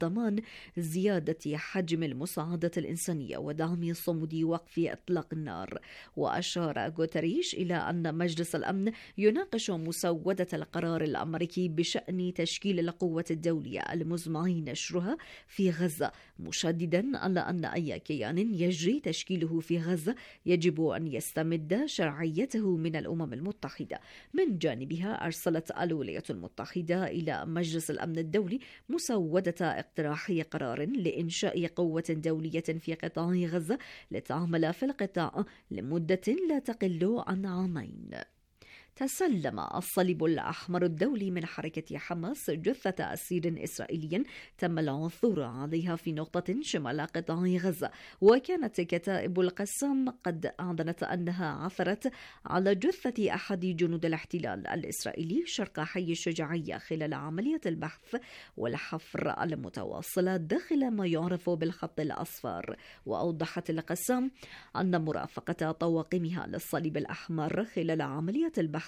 ضمان زيادة حجم المساعدة الإنسانية ودعم صمود وقف إطلاق النار. وأشار غوتريش إلى أن مجلس الأمن يناقش مسودة القرار الأمريكي بشأن تشكيل القوة الدولية المزمع نشرها في غزة، مشددا على أن أي كيان يجري تشكيله في غزة يجب أن يستمد شرعيته من الأمم المتحدة. من جانبها أرسلت الولايات المتحدة إلى مجلس الأمن الدولي مسودة اقتراح قرار لإنشاء قوة دولية في قطاع غزة لتعمل في القطاع لمدة لا تقل عن عامين. تسلم الصليب الأحمر الدولي من حركة حماس جثة أسير إسرائيلي تم العثور عليها في نقطة شمال قطاع غزة، وكانت كتائب القسام قد أعلنت أنها عثرت على جثة أحد جنود الاحتلال الإسرائيلي شرق حي الشجاعية خلال عملية البحث والحفر المتواصلة داخل ما يعرف بالخط الأصفر. وأوضحت القسام أن مرافقة طواقمها للصليب الأحمر خلال عملية البحث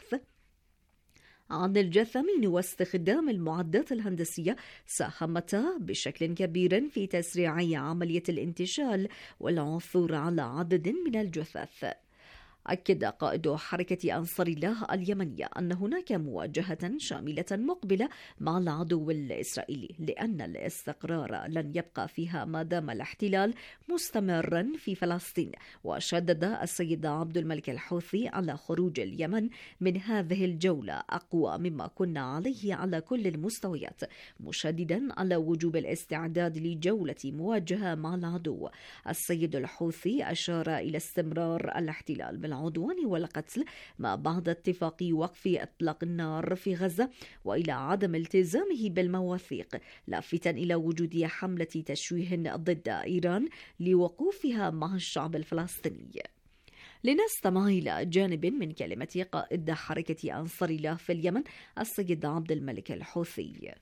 عن الجثامين واستخدام المعدات الهندسية ساهمتا بشكل كبير في تسريع عملية الانتشال والعثور على عدد من الجثث. أكد قائد حركة أنصار الله اليمنية أن هناك مواجهة شاملة مقبلة مع العدو الإسرائيلي، لأن الاستقرار لن يبقى فيها ما دام الاحتلال مستمرا في فلسطين. وشدد السيد عبد الملك الحوثي على خروج اليمن من هذه الجولة أقوى مما كنا عليه على كل المستويات، مشددا على وجوب الاستعداد لجولة مواجهة مع العدو. السيد الحوثي أشار إلى استمرار الاحتلال العدوان والقتل ما بعد اتفاق وقف إطلاق النار في غزة، وإلى عدم التزامه بالمواثيق، لافتا إلى وجود حملة تشويه ضد إيران لوقوفها مع الشعب الفلسطيني. لنستمع إلى جانب من كلمة قائد حركة أنصار الله في اليمن السيد عبد الملك الحوثي.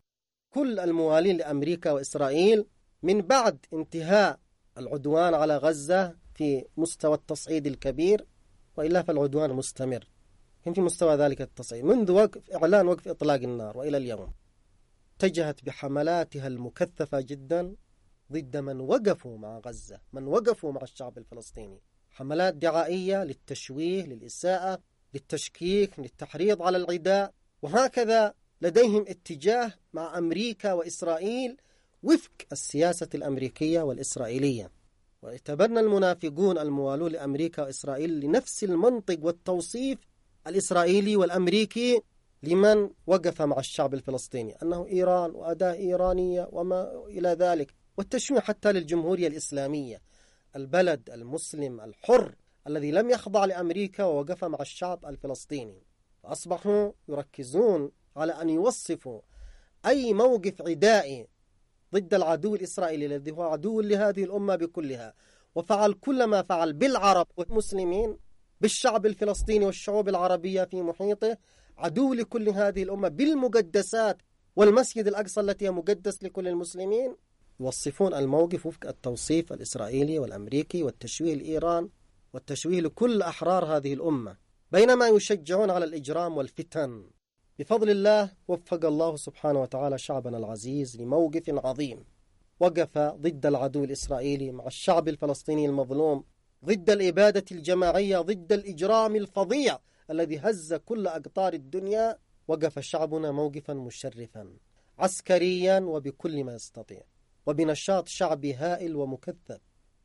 كل الموالين لأمريكا وإسرائيل من بعد انتهاء العدوان على غزة في مستوى التصعيد الكبير، وإلا فالعدوان مستمر في مستوى ذلك التصعيد منذ إعلان وقف إطلاق النار وإلى اليوم، اتجهت بحملاتها المكثفة جدا ضد من وقفوا مع غزة، من وقفوا مع الشعب الفلسطيني، حملات دعائية للتشويه، للإساءة، للتشكيك، للتحريض على العداء. وهكذا لديهم اتجاه مع أمريكا وإسرائيل وفق السياسة الأمريكية والإسرائيلية. ويتبنى المنافقون الموالون لأمريكا وإسرائيل لنفس المنطق والتوصيف الإسرائيلي والأمريكي لمن وقف مع الشعب الفلسطيني أنه إيران وأداة إيرانية وما إلى ذلك، والتشويه حتى للجمهورية الإسلامية، البلد المسلم الحر الذي لم يخضع لأمريكا ووقف مع الشعب الفلسطيني. فأصبحوا يركزون على أن يوصفوا أي موقف عدائي ضد العدو الإسرائيلي الذي هو عدو لهذه الأمة بكلها، وفعل كل ما فعل بالعرب والمسلمين، بالشعب الفلسطيني والشعوب العربية في محيطه، عدو لكل هذه الأمة بالمقدسات والمسجد الأقصى التي هي مقدس لكل المسلمين. يوصفون الموقف وفق التوصيف الإسرائيلي والأمريكي والتشويه لإيران والتشويه لكل أحرار هذه الأمة، بينما يشجعون على الإجرام والفتن. بفضل الله وفق الله سبحانه وتعالى شعبنا العزيز لموقف عظيم، وقف ضد العدو الإسرائيلي مع الشعب الفلسطيني المظلوم، ضد الإبادة الجماعية، ضد الإجرام الفظيع الذي هز كل أقطار الدنيا. وقف شعبنا موقفا مشرفا عسكريا وبكل ما يستطيع، وبنشاط شعبي هائل ومكثف.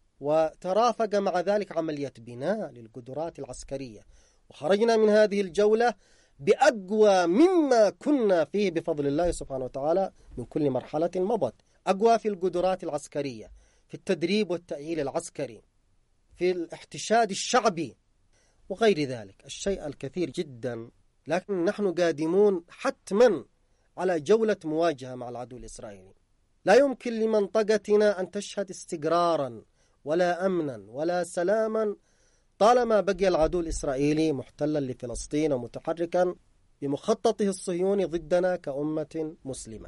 وترافق مع ذلك عملية بناء للقدرات العسكرية، وخرجنا من هذه الجولة بأقوى مما كنا فيه بفضل الله سبحانه وتعالى من كل مرحلة مضت، أقوى في القدرات العسكرية، في التدريب والتأهيل العسكري، في الاحتشاد الشعبي وغير ذلك، الشيء الكثير جدا. لكن نحن قادمون حتما على جولة مواجهة مع العدو الإسرائيلي. لا يمكن لمنطقتنا أن تشهد استقرارا ولا أمنا ولا سلاما طالما بقي العدو الإسرائيلي محتلا لفلسطين ومتحركا بمخططه الصهيوني ضدنا كأمة مسلمة.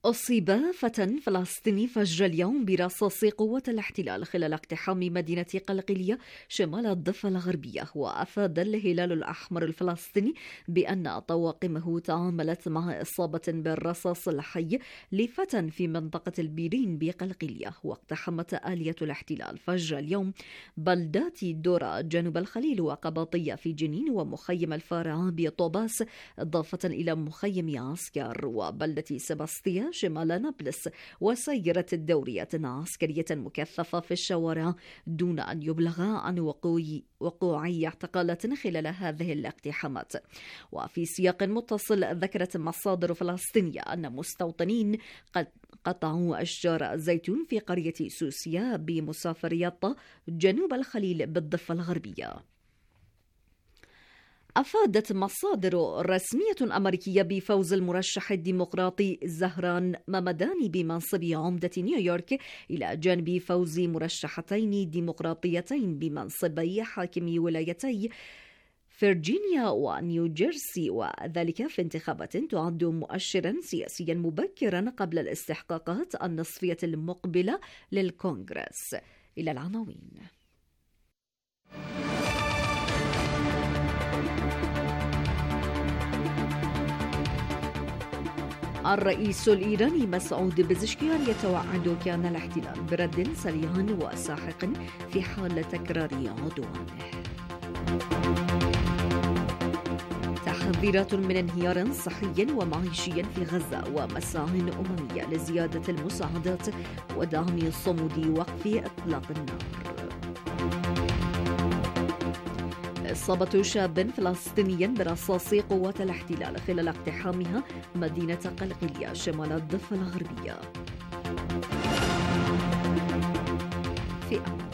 أصيب فتى فلسطيني فجر اليوم برصاص قوة الاحتلال خلال اقتحام مدينة قلقلية شمال الضفة الغربية. وأفاد الهلال الأحمر الفلسطيني بأن طواقمه تعاملت مع إصابة بالرصاص الحي لفتى في منطقة البيرين بقلقلية. واقتحمت آلية الاحتلال فجر اليوم بلدات دورة جنوب الخليل وقباطية في جنين ومخيم الفارعة بطوباس، إضافة إلى مخيم عسكر وبلدة سباستيا شمال نابلس. وسيرت الدورية عسكرية مكثفة في الشوارع دون أن يبلغ عن وقوع اعتقالات خلال هذه الاقتحامات. وفي سياق متصل ذكرت مصادر فلسطينية أن مستوطنين قد قطعوا أشجار الزيتون في قرية سوسيا بمسافريات جنوب الخليل بالضفة الغربية. أفادت مصادر رسمية أمريكية بفوز المرشح الديمقراطي زهران ممداني بمنصب عمدة نيويورك إلى جانب فوز مرشحتين ديمقراطيتين بمنصبي حاكمي ولايتي فرجينيا ونيوجيرسي، وذلك في انتخابات تعد مؤشرا سياسيا مبكرا قبل الاستحقاقات النصفية المقبلة للكونغرس. إلى العناوين. الرئيس الإيراني مسعود بزشكيان يتوعد كيان الاحتلال برد سريع وساحق في حال تكرار عدوانه. تحذيرات من انهيار صحي ومعيشي في غزة ومساع أممية لزيادة المساعدات ودعم صمود وقف إطلاق النار. إصابة شاب فلسطيني برصاص قوة الاحتلال خلال اقتحامها مدينة قلقلية شمال الضفة الغربية. في أمان.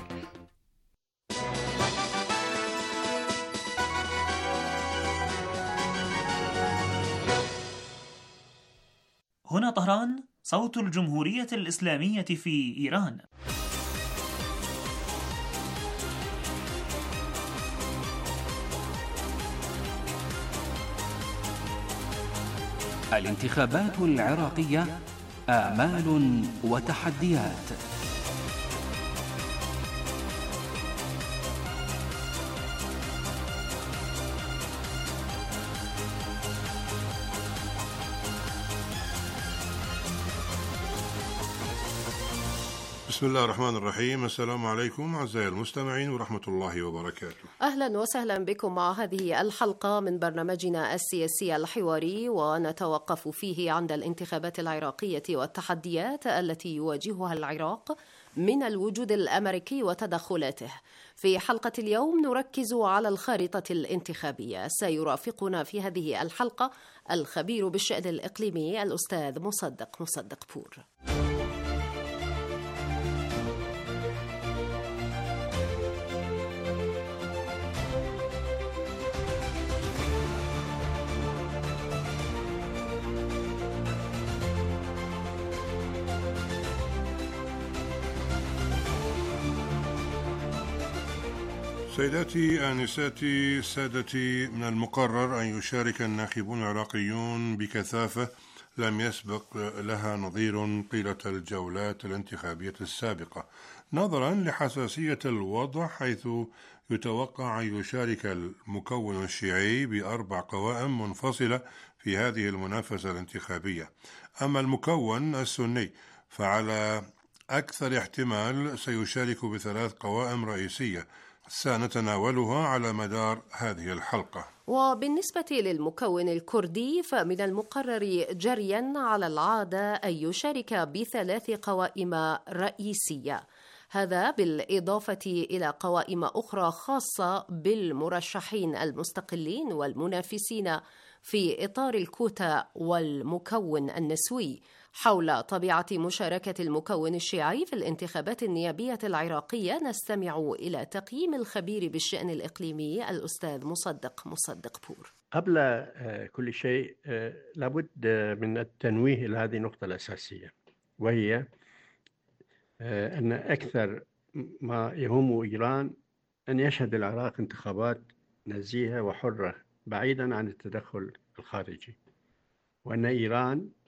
هنا طهران، صوت الجمهورية الإسلامية في إيران. الانتخابات العراقية آمال وتحديات. بسم الله الرحمن الرحيم. السلام عليكم أعزائي المستمعين ورحمة الله وبركاته. أهلا وسهلا بكم مع هذه الحلقة من برنامجنا السياسي الحواري، ونتوقف فيه عند الانتخابات العراقية والتحديات التي يواجهها العراق من الوجود الأمريكي وتدخلاته. في حلقة اليوم نركز على الخارطة الانتخابية. سيرافقنا في هذه الحلقة الخبير بالشأن الإقليمي الأستاذ مصدق بور. سيداتي آنساتي سادتي، من المقرر أن يشارك الناخبون العراقيون بكثافة لم يسبق لها نظير طيلة الجولات الانتخابية السابقة، نظرا لحساسية الوضع، حيث يتوقع أن يشارك المكون الشيعي ب4 قوائم منفصلة في هذه المنافسة الانتخابية. أما المكون السني فعلى أكثر احتمال سيشارك ب3 قوائم رئيسية سنتناولها على مدار هذه الحلقة. وبالنسبة للمكون الكردي فمن المقرر جريا على العادة أن يشارك ب3 قوائم رئيسية، هذا بالإضافة إلى قوائم أخرى خاصة بالمرشحين المستقلين والمنافسين في إطار الكوتا والمكون النسوي. حول طبيعة مشاركة المكون الشيعي في الانتخابات النيابية العراقية نستمع إلى تقييم الخبير بالشأن الإقليمي الأستاذ مصدق بور. قبل كل شيء لابد من التنويه إلى هذه النقطة الأساسية، وهي أن أكثر ما يهم إيران أن يشهد العراق انتخابات نزيهة وحرة بعيدا عن التدخل الخارجي، وأن إيران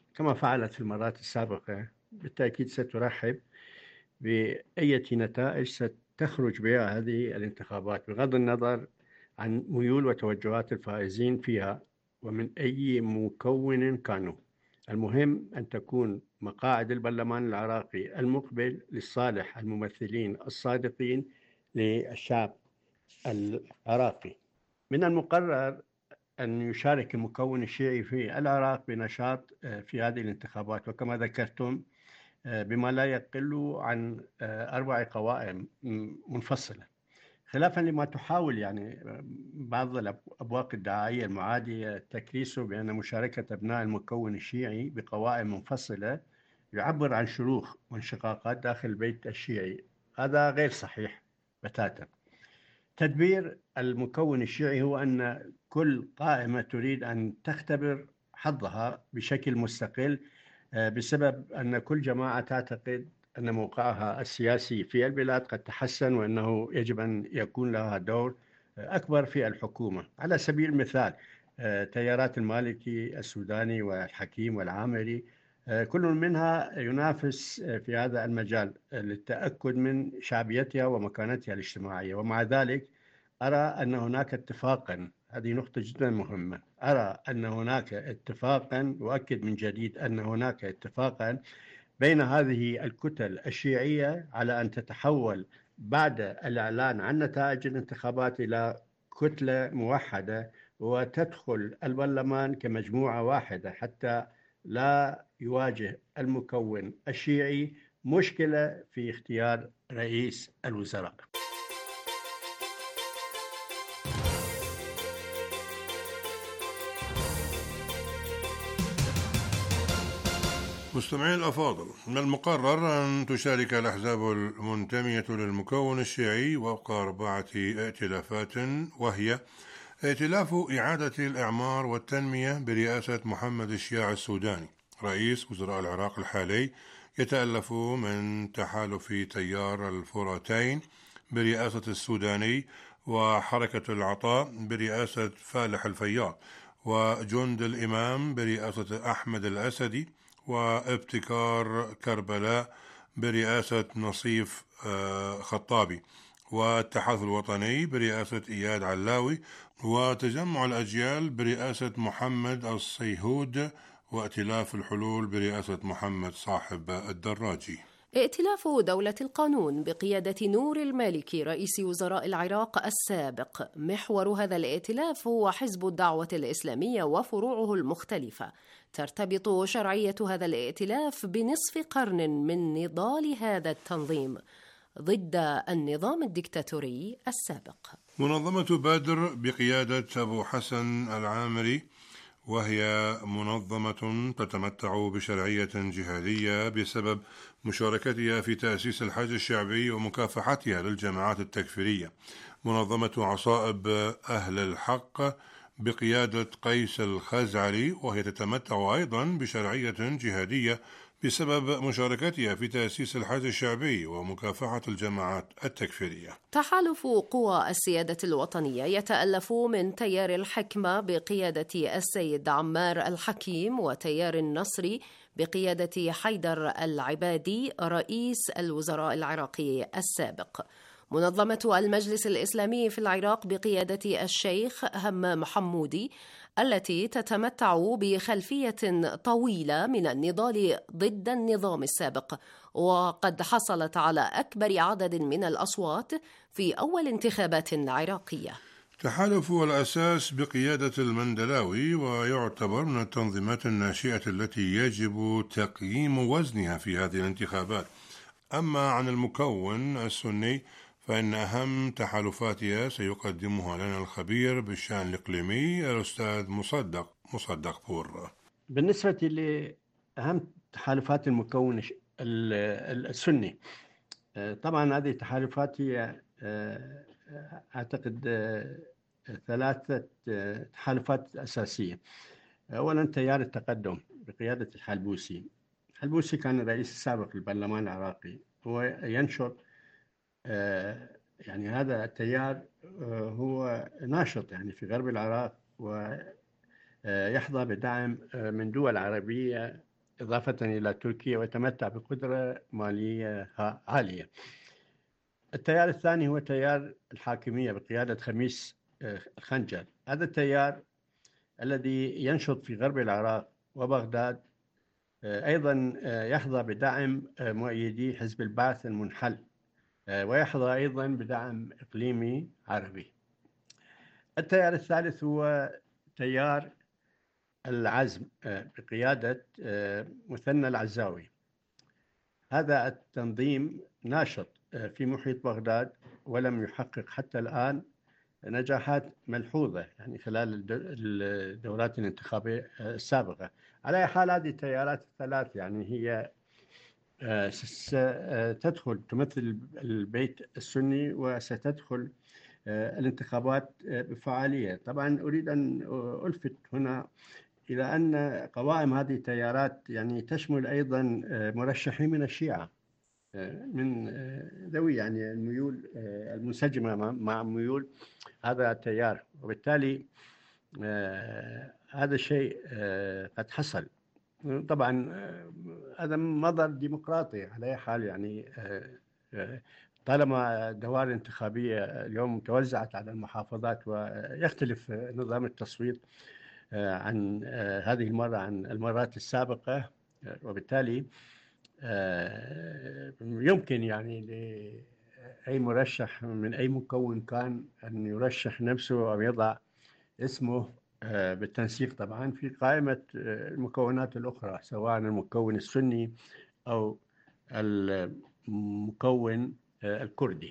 كما فعلت في المرات السابقة بالتأكيد سترحب بأي نتائج ستخرج بها هذه الانتخابات بغض النظر عن ميول وتوجهات الفائزين فيها ومن أي مكون كانوا. المهم أن تكون مقاعد البرلمان العراقي المقبل لصالح الممثلين الصادقين للشعب العراقي. من المقرر أن يشارك المكون الشيعي في العراق بنشاط في هذه الانتخابات، وكما ذكرتم بما لا يقل عن 4 قوائم منفصلة، خلافا لما تحاول يعني بعض الأبواق الدعائية المعادية تكريسه بأن مشاركة أبناء المكون الشيعي بقوائم منفصلة يعبر عن شروخ وانشقاقات داخل البيت الشيعي. هذا غير صحيح بتاتا. تدبير المكون الشيعي هو أن كل قائمة تريد أن تختبر حظها بشكل مستقل بسبب أن كل جماعة تعتقد أن موقعها السياسي في البلاد قد تحسن وأنه يجب أن يكون لها دور أكبر في الحكومة. على سبيل المثال تيارات المالكي السوداني والحكيم والعامري كل منها ينافس في هذا المجال للتأكد من شعبيتها ومكانتها الاجتماعية، ومع ذلك أرى أن هناك اتفاقا، هذه نقطة جدا مهمة، أرى أن هناك اتفاقا، وأكد من جديد أن هناك اتفاقا بين هذه الكتل الشيعية على أن تتحول بعد الإعلان عن نتائج الانتخابات إلى كتلة موحدة وتدخل البرلمان كمجموعة واحدة حتى لا يواجه المكون الشيعي مشكلة في اختيار رئيس الوزراء. مستمعين الأفاضل، من المقرر أن تشارك الأحزاب المنتمية للمكون الشيعي وفق 4 ائتلافات، وهي ائتلاف إعادة الإعمار والتنمية برئاسة محمد الشياع السوداني رئيس وزراء العراق الحالي، يتألف من تحالف تيار الفراتين برئاسة السوداني وحركة العطاء برئاسة فالح الفياض وجند الإمام برئاسة أحمد الأسدي وابتكار كربلاء برئاسة نصيف خطابي والتحالف الوطني برئاسة إياد علاوي وتجمع الأجيال برئاسة محمد الصيهود وائتلاف الحلول برئاسة محمد صاحب الدراجي. ائتلاف دولة القانون بقيادة نور المالكي رئيس وزراء العراق السابق. محور هذا الائتلاف هو حزب الدعوة الإسلامية وفروعه المختلفة. ترتبط شرعية هذا الائتلاف بنصف قرن من نضال هذا التنظيم ضد النظام الدكتاتوري السابق. منظمة بدر بقيادة أبو حسن العامري، وهي منظمة تتمتع بشرعية جهادية بسبب مشاركتها في تأسيس الحج الشعبي ومكافحتها للجماعات التكفيرية. منظمة عصائب أهل الحق بقيادة قيس الخزعلي، وهي تتمتع أيضا بشرعية جهادية بسبب مشاركتها في تأسيس الحج الشعبي ومكافحة الجماعات التكفيرية. تحالف قوى السيادة الوطنية يتألف من تيار الحكمة بقيادة السيد عمار الحكيم وتيار النصري بقيادة حيدر العبادي رئيس الوزراء العراقي السابق. منظمة المجلس الإسلامي في العراق بقيادة الشيخ همام حمودي التي تتمتع بخلفية طويلة من النضال ضد النظام السابق، وقد حصلت على أكبر عدد من الأصوات في أول انتخابات عراقية. تحالف الأساس بقيادة المندلاوي، ويعتبر من التنظيمات الناشئة التي يجب تقييم وزنها في هذه الانتخابات. أما عن المكون السني فإن أهم تحالفاتها سيقدمها لنا الخبير بالشأن الإقليمي الأستاذ مصدق بور. بالنسبة لأهم تحالفات المكون السني، طبعا هذه التحالفات هي أعتقد 3 تحالفات أساسية. أولا تيار التقدم بقيادة الحلبوسي. الحلبوسي كان الرئيس السابق للبرلمان العراقي، هو ينشر يعني هذا التيار هو ناشط يعني في غرب العراق ويحظى بدعم من دول عربية إضافة إلى تركيا، ويتمتع بقدرة مالية عالية. التيار الثاني هو تيار الحاكمية بقيادة خميس الخنجر. هذا التيار الذي ينشط في غرب العراق وبغداد أيضا يحظى بدعم مؤيدي حزب البعث المنحل، ويحظى أيضا بدعم إقليمي عربي. التيار الثالث هو تيار العزم بقيادة مثنى العزاوي. هذا التنظيم ناشط في محيط بغداد، ولم يحقق حتى الآن نجاحات ملحوظة يعني خلال الدورات الانتخابية السابقة. على أي حال هذه التيارات الثلاث يعني هي ستدخل تمثل البيت السني، وستدخل الانتخابات بفعالية. طبعا أريد أن ألفت هنا إلى أن قوائم هذه التيارات يعني تشمل أيضا مرشحين من الشيعة، من ذوي يعني الميول المنسجمة مع ميول هذا التيار، وبالتالي هذا الشيء قد حصل. طبعا هذا مظهر ديمقراطي على أي حال، يعني طالما الدوائر الانتخابية اليوم توزعت على المحافظات، ويختلف نظام التصويت عن هذه المرة عن المرات السابقة، وبالتالي يمكن يعني لأي مرشح من أي مكون كان أن يرشح نفسه أو يضع اسمه بالتنسيق طبعا في قائمة المكونات الأخرى، سواء المكون السني أو المكون الكردي.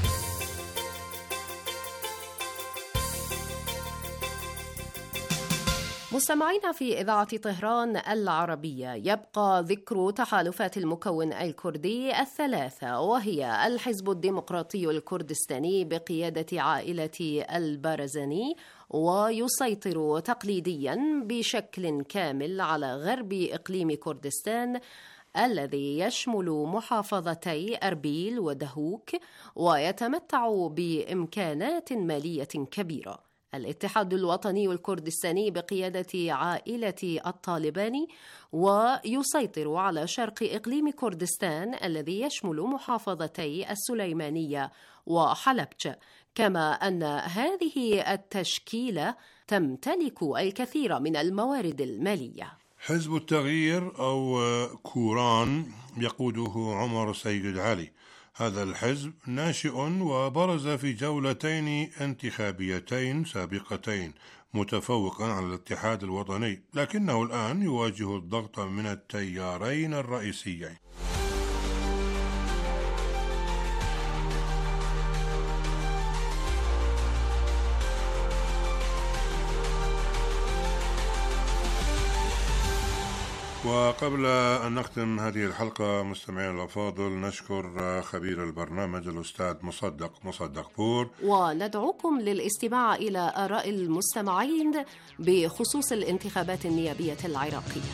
مستمعينا في إذاعة طهران العربية، يبقى ذكر تحالفات المكون الكردي الثلاثة، وهي الحزب الديمقراطي الكردستاني بقيادة عائلة البارزاني، ويسيطر تقليديا بشكل كامل على غرب إقليم كردستان الذي يشمل محافظتي أربيل ودهوك، ويتمتع بإمكانات مالية كبيرة. الاتحاد الوطني الكردستاني بقيادة عائلة الطالباني، ويسيطر على شرق إقليم كردستان الذي يشمل محافظتي السليمانية وحلبج، كما أن هذه التشكيلة تمتلك الكثير من الموارد المالية. حزب التغيير أو كوران يقوده عمر سيد علي. هذا الحزب ناشئ وبرز في جولتين انتخابيتين سابقتين متفوقا على الاتحاد الوطني، لكنه الآن يواجه الضغط من التيارين الرئيسيين. وقبل أن نختم هذه الحلقة مستمعينا الأفاضل، نشكر خبير البرنامج الأستاذ مصدق بور، وندعوكم للاستماع إلى آراء المستمعين بخصوص الانتخابات النيابية العراقية.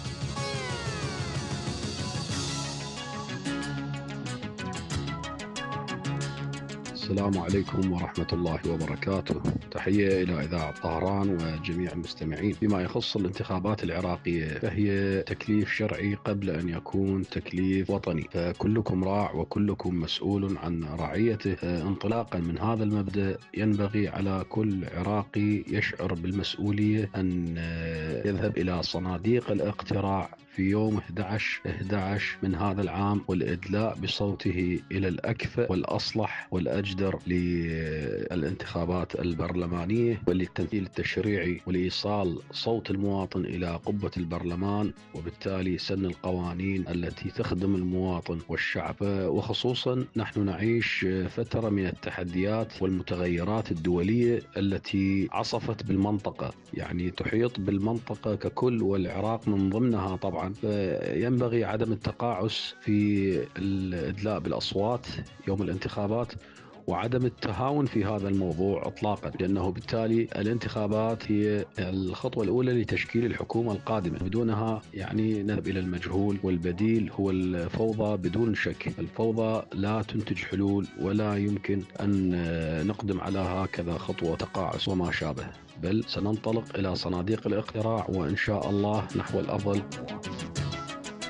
السلام عليكم ورحمة الله وبركاته. تحية إلى إذاعة طهران وجميع المستمعين. بما يخص الانتخابات العراقية فهي تكليف شرعي قبل أن يكون تكليف وطني، فكلكم راع وكلكم مسؤول عن رعيته. انطلاقا من هذا المبدأ ينبغي على كل عراقي يشعر بالمسؤولية أن يذهب إلى صناديق الاقتراع في يوم 11 من هذا العام، والإدلاء بصوته إلى الأكفأ والأصلح والأجدر للانتخابات البرلمانية وللتمثيل التشريعي، ولإيصال صوت المواطن إلى قبة البرلمان، وبالتالي سن القوانين التي تخدم المواطن والشعب. وخصوصا نحن نعيش فترة من التحديات والمتغيرات الدولية التي عصفت بالمنطقة، يعني تحيط بالمنطقة ككل والعراق من ضمنها طبعا. ينبغي عدم التقاعس في الإدلاء بالأصوات يوم الانتخابات، وعدم التهاون في هذا الموضوع اطلاقا، لانه بالتالي الانتخابات هي الخطوه الاولى لتشكيل الحكومه القادمه. بدونها يعني نذهب الى المجهول، والبديل هو الفوضى بدون شك. الفوضى لا تنتج حلول، ولا يمكن ان نقدم على هكذا خطوه تقاعس وما شابه، بل سننطلق الى صناديق الاقتراع وان شاء الله نحو الافضل.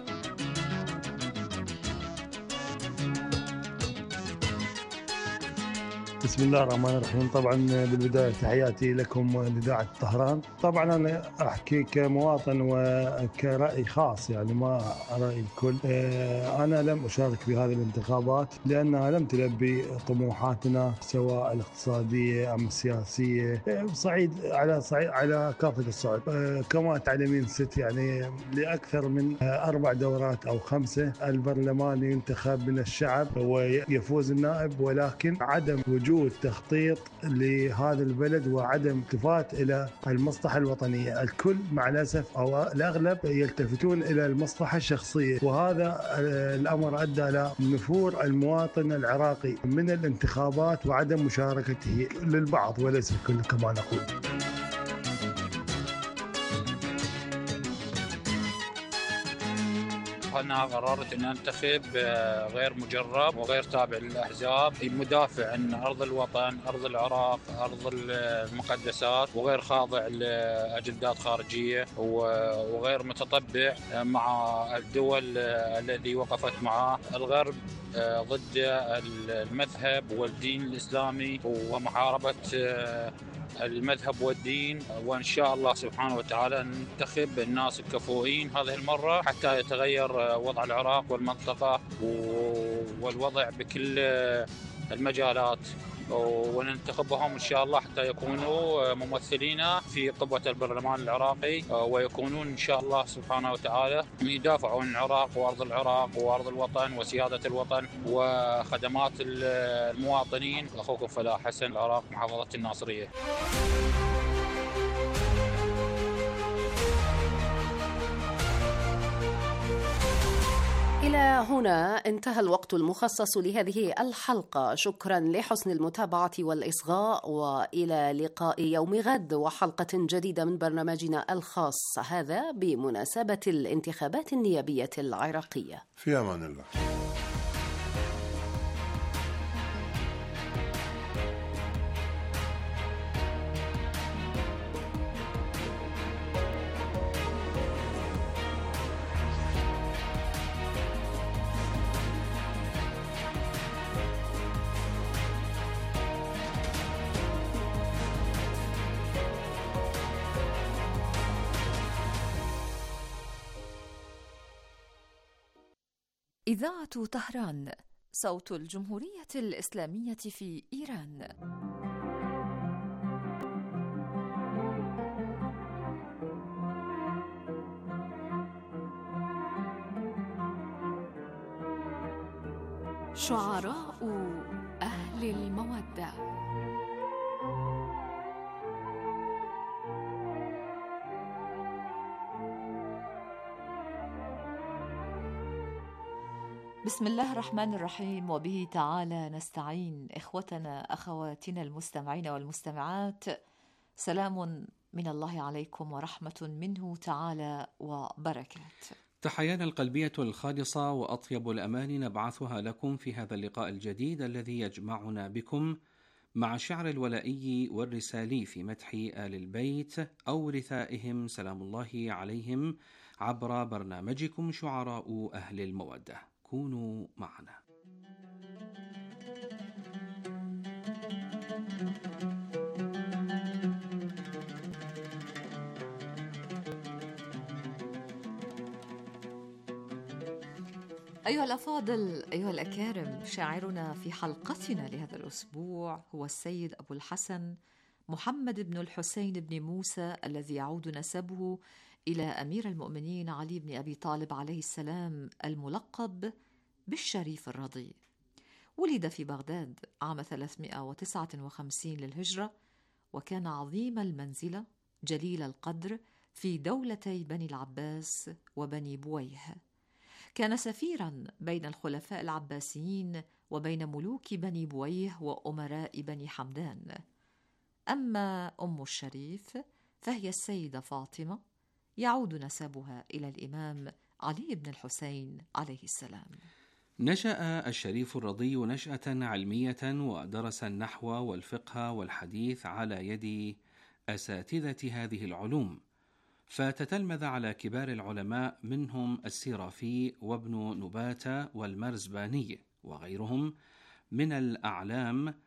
بسم الله الرحمن الرحيم. طبعا بالبداية تحياتي لكم لإذاعة طهران. طبعا أنا أحكي كمواطن وكرأي خاص، يعني ما رأي الكل. أنا لم أشارك في هذه الانتخابات لأنها لم تلبي طموحاتنا سواء الاقتصادية أم السياسية على كافة الصعيد. كما تعلمين ست يعني لأكثر من 4 دورات أو 5 البرلمان ينتخب من الشعب ويفوز النائب، ولكن عدم وجود تخطيط لهذا البلد وعدم التفات إلى المصلحة الوطنية. الكل مع الأسف أو الأغلب يلتفتون إلى المصلحة الشخصية، وهذا الأمر أدى إلى نفور المواطن العراقي من الانتخابات وعدم مشاركته للبعض وليس الكل كما نقول. أنا قررت أن أنتخب غير مجرب وغير تابع للأحزاب، مدافع عن أرض الوطن، أرض العراق، أرض المقدسات، وغير خاضع لأجندات خارجية وغير متطبع مع الدول الذي وقفت معه الغرب ضد المذهب والدين الإسلامي ومحاربة المذهب والدين. وإن شاء الله سبحانه وتعالى ننتخب الناس الكفؤين هذه المرة حتى يتغير وضع العراق والمنطقة والوضع بكل المجالات، وننتخبهم إن شاء الله حتى يكونوا ممثلين في قبة البرلمان العراقي، ويكونون إن شاء الله سبحانه وتعالى يدافعون عن العراق وأرض العراق وأرض الوطن وسيادة الوطن وخدمات المواطنين. أخوكم فلاح حسن، العراق، محافظة الناصرية. إلى هنا انتهى الوقت المخصص لهذه الحلقة. شكرا لحسن المتابعة والإصغاء، وإلى لقاء يوم غد وحلقة جديدة من برنامجنا الخاص هذا بمناسبة الانتخابات النيابية العراقية. في أمان الله. إذاعة طهران، صوت الجمهورية الإسلامية في إيران. شعراء أهل المودة. بسم الله الرحمن الرحيم، وبه تعالى نستعين. إخوتنا أخواتنا المستمعين والمستمعات، سلام من الله عليكم ورحمة منه تعالى وبركاته. تحيانا القلبية الخالصة وأطيب الأمان نبعثها لكم في هذا اللقاء الجديد الذي يجمعنا بكم مع شعر الولائي والرسالي في مدح آل البيت أو رثائهم سلام الله عليهم عبر برنامجكم شعراء أهل المودة. كونوا معنا. أيها الأفاضل، أيها الأكارم، شاعرنا في حلقتنا لهذا الأسبوع هو السيد أبو الحسن محمد بن الحسين بن موسى، الذي يعود نسبه إلى أمير المؤمنين علي بن أبي طالب عليه السلام، الملقب بالشريف الرضي. ولد في بغداد عام 359 للهجرة، وكان عظيم المنزلة جليل القدر في دولتي بني العباس وبني بويه. كان سفيرا بين الخلفاء العباسيين وبين ملوك بني بويه وأمراء بني حمدان. أما أم الشريف فهي السيدة فاطمة، يعود نسبها إلى الإمام علي بن الحسين عليه السلام. نشأ الشريف الرضي نشأة علمية، ودرس النحو والفقه والحديث على يد أساتذة هذه العلوم، فتتلمذ على كبار العلماء منهم السيرافي وابن نباتة والمرزباني وغيرهم من الأعلام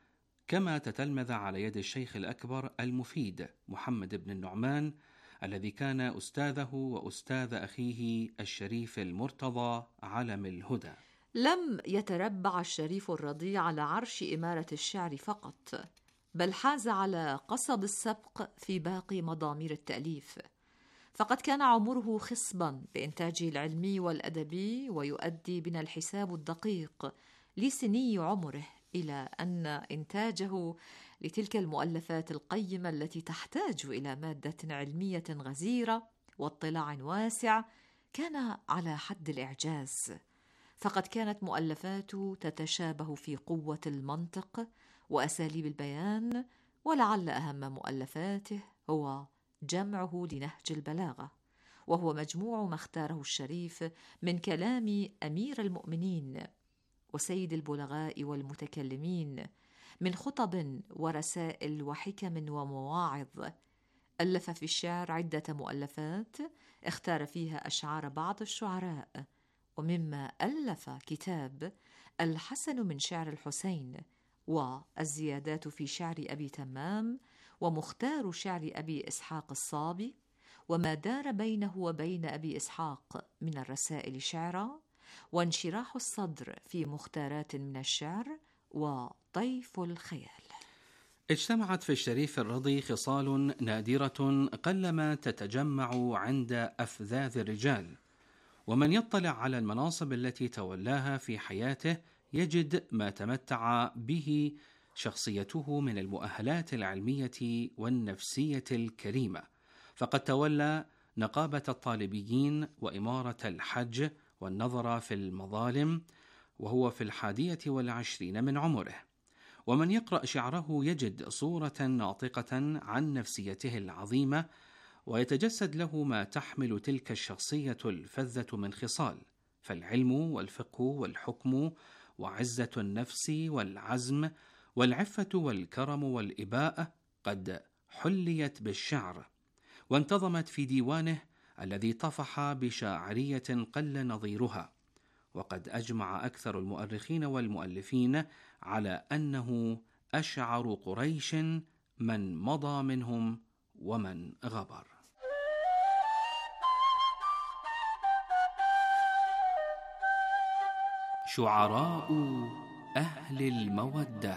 كما تتلمذ على يد الشيخ الأكبر المفيد محمد بن النعمان الذي كان أستاذه وأستاذ أخيه الشريف المرتضى علم الهدى. لم يتربع الشريف الرضي على عرش إمارة الشعر فقط، بل حاز على قصب السبق في باقي مضامير التأليف، فقد كان عمره خصبا بإنتاجه العلمي والأدبي، ويؤدي بنا الحساب الدقيق لسني عمره إلى أن إنتاجه لتلك المؤلفات القيمة التي تحتاج إلى مادة علمية غزيرة واطلاع واسع كان على حد الإعجاز. فقد كانت مؤلفاته تتشابه في قوة المنطق وأساليب البيان، ولعل أهم مؤلفاته هو جمعه لنهج البلاغة، وهو مجموع ما اختاره الشريف من كلام أمير المؤمنين وسيد البلغاء والمتكلمين، من خطب ورسائل وحكم ومواعظ. ألف في الشعر عدة مؤلفات اختار فيها أشعار بعض الشعراء، ومما ألف كتاب الحسن من شعر الحسين، والزيادات في شعر أبي تمام، ومختار شعر أبي إسحاق الصابي، وما دار بينه وبين أبي إسحاق من الرسائل شعرا، وانشراح الصدر في مختارات من الشعر، وطيف الخيال. اجتمعت في الشريف الرضي خصال نادرة قلما تتجمع عند أفذاذ الرجال، ومن يطلع على المناصب التي تولاها في حياته يجد ما تمتع به شخصيته من المؤهلات العلمية والنفسية الكريمة. فقد تولى نقابة الطالبيين وإمارة الحج والنظر في المظالم وهو في 21 من عمره. ومن يقرأ شعره يجد صورة ناطقة عن نفسيته العظيمة، ويتجسد له ما تحمل تلك الشخصية الفذة من خصال، فالعلم والفقه والحكم وعزة النفس والعزم والعفة والكرم والإباءة قد حليت بالشعر، وانتظمت في ديوانه الذي طفح بشاعرية قل نظيرها. وقد أجمع أكثر المؤرخين والمؤلفين على أنه أشعر قريش من مضى منهم ومن غبر. شعراء أهل المودة،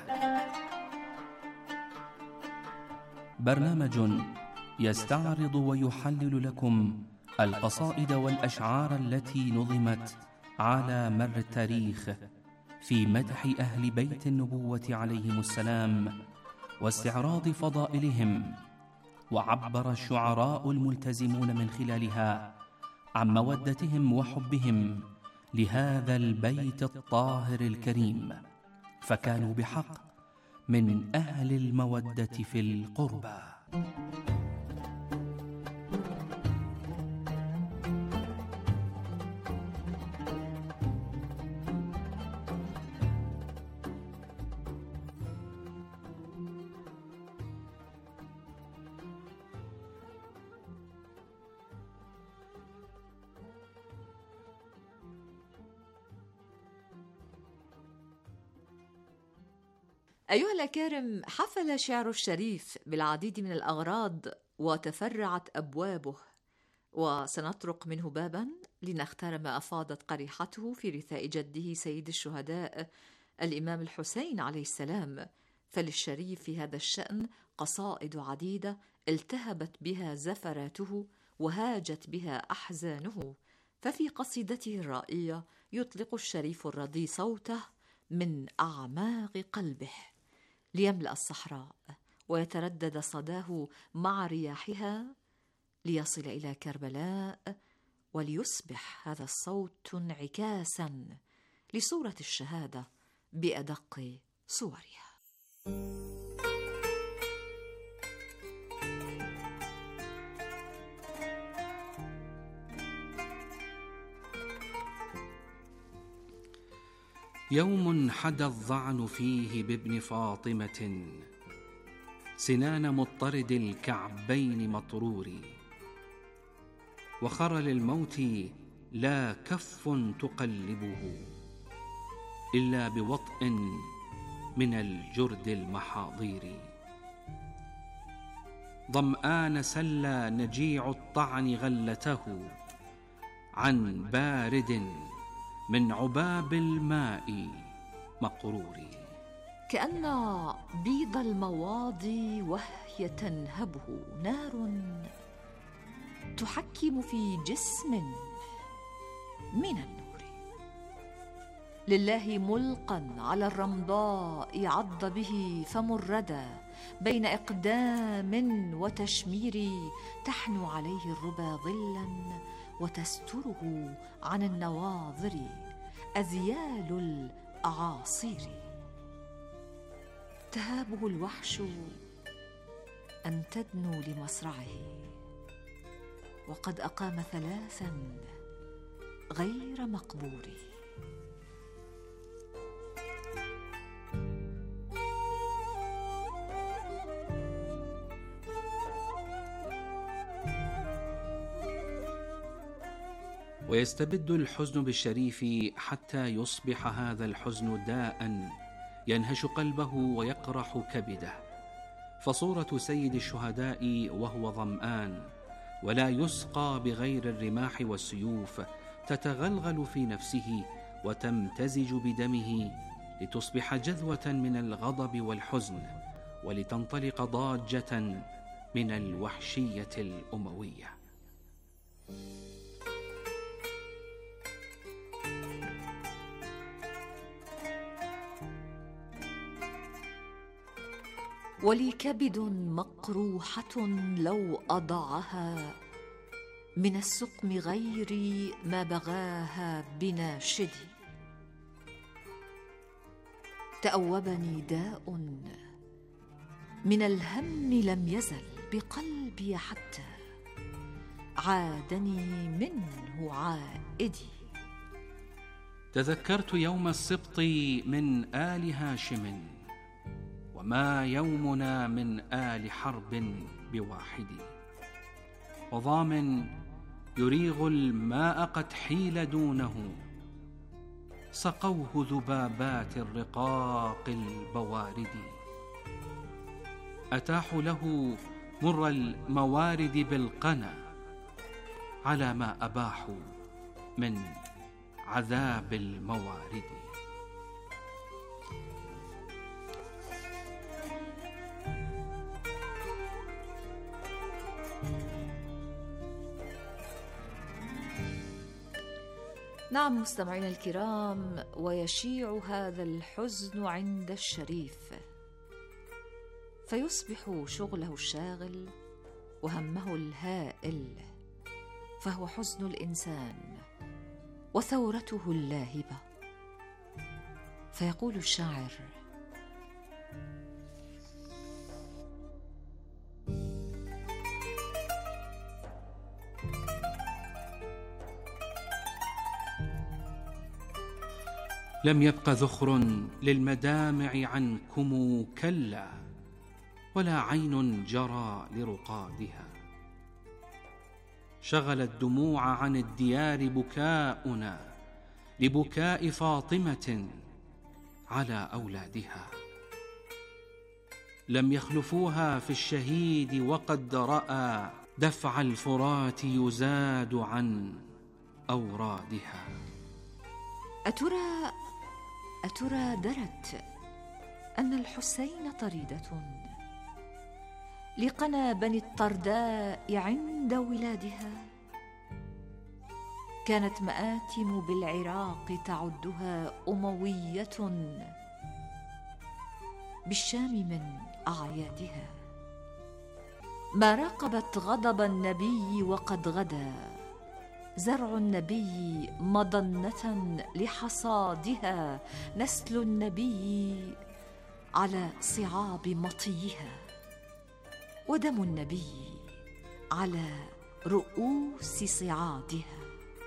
برنامج يستعرض ويحلل لكم القصائد والأشعار التي نظمت على مر التاريخ في مدح أهل بيت النبوة عليهم السلام واستعراض فضائلهم. وعبر الشعراء الملتزمون من خلالها عن مودتهم وحبهم لهذا البيت الطاهر الكريم، فكانوا بحق من أهل المودة في القربى. أيها الأكارم، حفل شعر الشريف بالعديد من الأغراض وتفرعت أبوابه، وسنطرق منه بابا لنختار ما أفاضت قريحته في رثاء جده سيد الشهداء الإمام الحسين عليه السلام. فللشريف في هذا الشأن قصائد عديدة التهبت بها زفراته وهاجت بها أحزانه. ففي قصيدته الرائية يطلق الشريف الرضي صوته من أعماق قلبه ليملأ الصحراء، ويتردد صداه مع رياحها ليصل إلى كربلاء، وليصبح هذا الصوت انعكاسا لصورة الشهادة بأدق صورها. يوم حدا الظعن فيه بابن فاطمة، سنان مضطرد الكعبين مطرور، وخر للموت لا كف تقلبه إلا بوطء من الجرد المحاضير. ظمآن سلى نجيع الطعن غلته عن بارد من عباب الماء مقرور. كأن بيض المواضي وهي تنهبه نار تحكم في جسم من النور. لله ملقا على الرمضاء عض به فم الردى بين إقدام وتشمير، تحنو عليه الربا ظلا وتستره عن النواظر أذيال الأعاصير. تهابه الوحش أن تدنو لمصرعه، وقد أقام 3 غير مقبور. ويستبد الحزن بالشريف حتى يصبح هذا الحزن داء ينهش قلبه ويقرح كبده. فصورة سيد الشهداء وهو ظمآن ولا يسقى بغير الرماح والسيوف تتغلغل في نفسه وتمتزج بدمه لتصبح جذوة من الغضب والحزن، ولتنطلق ضاجة من الوحشية الأموية. ولي كبد مقروحة لو أضعها من السقم غير ما بغاها بناشدي. تأوبني داء من الهم لم يزل بقلبي حتى عادني منه عائدي. تذكرت يوم السبط من آل هاشم، وما يومنا من آل حرب بواحد. وضام يريغ الماء قد حيل دونه، سقوه ذبابات الرقاق البوارد. أتاحوا له مر الموارد بالقنا على ما أباحوا من عذاب الموارد. نعم مستمعينا الكرام، ويشيع هذا الحزن عند الشريف، فيصبح شغله الشاغل وهمه الهائل، فهو حزن الإنسان وثورته اللاهبة. فيقول الشاعر: لم يبق ذخر للمدامع عنكم كلا، ولا عين جرى لرقادها. شغل الدموع عن الديار بكاؤنا لبكاء فاطمة على أولادها. لم يخلفوها في الشهيد وقد رأى دفع الفرات يزاد عن أورادها. أترى درت أن الحسين طريدة لقنا بني الطرداء عند ولادها؟ كانت مآتم بالعراق تعدها أموية بالشام من أعيادها. ما راقبت غضب النبي وقد غدا زرع النبي مضنة لحصادها، نسل النبي على صعاب مطيها، ودم النبي على رؤوس صعادها.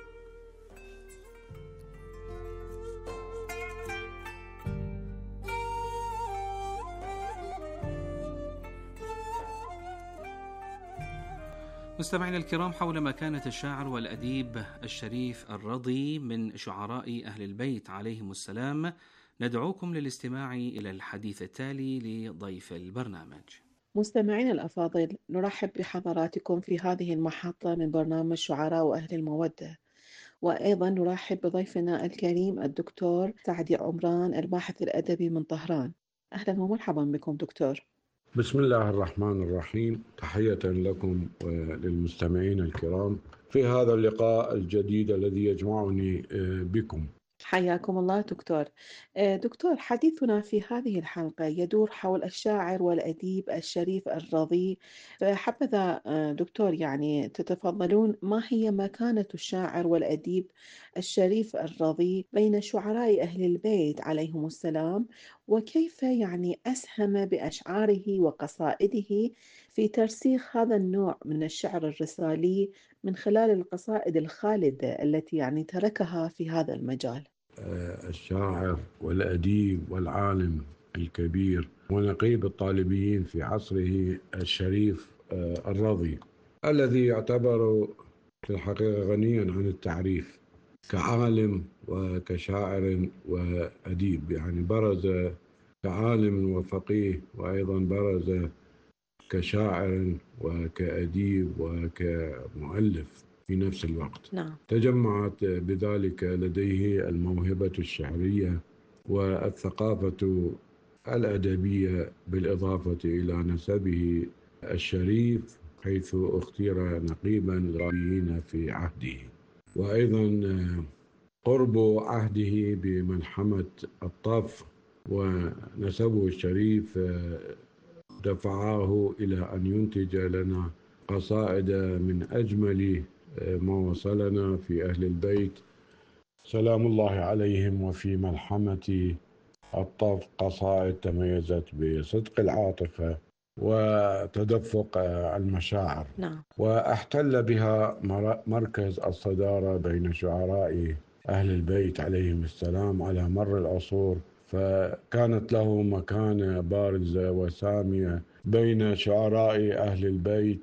مستمعينا الكرام، حول مكانة الشاعر والأديب الشريف الرضي من شعراء أهل البيت عليهم السلام ندعوكم للاستماع إلى الحديث التالي لضيف البرنامج. مستمعينا الأفاضل، نرحب بحضراتكم في هذه المحطة من برنامج شعراء وأهل المودة، وأيضا نرحب بضيفنا الكريم الدكتور سعدي عمران الباحث الأدبي من طهران. أهلا ومرحبا بكم دكتور. بسم الله الرحمن الرحيم، تحية لكم وللمستمعين الكرام في هذا اللقاء الجديد الذي يجمعني بكم. حياكم الله دكتور. دكتور، حديثنا في هذه الحلقة يدور حول الشاعر والأديب الشريف الرضي، فحبذا دكتور يعني تتفضلون ما هي مكانة الشاعر والأديب الشريف الرضي بين شعراء أهل البيت عليهم السلام، وكيف يعني أسهم بأشعاره وقصائده في ترسيخ هذا النوع من الشعر الرسالي من خلال القصائد الخالدة التي يعني تركها في هذا المجال. الشاعر والأديب والعالم الكبير ونقيب الطالبيين في عصره الشريف الرضي، الذي يعتبر في الحقيقة غنيا عن التعريف كعالم وكشاعر وأديب. يعني برز كعالم وفقيه، وأيضا برز كشاعر وكأديب وكمؤلف في نفس الوقت. نعم. تجمعت بذلك لديه الموهبة الشعرية والثقافة الأدبية، بالإضافة إلى نسبه الشريف حيث اختير نقيبا للرابيين في عهده، وأيضا قرب عهده بملحمة الطف ونسبه الشريف دفعاه إلى أن ينتج لنا قصائد من أجمل ما وصلنا في أهل البيت سلام الله عليهم. وفي ملحمة الطف قصائد تميزت بصدق العاطفة وتدفق المشاعر. نعم. واحتل بها مركز الصدارة بين شعراء أهل البيت عليهم السلام على مر العصور، فكانت له مكانة بارزة وسامية بين شعراء أهل البيت،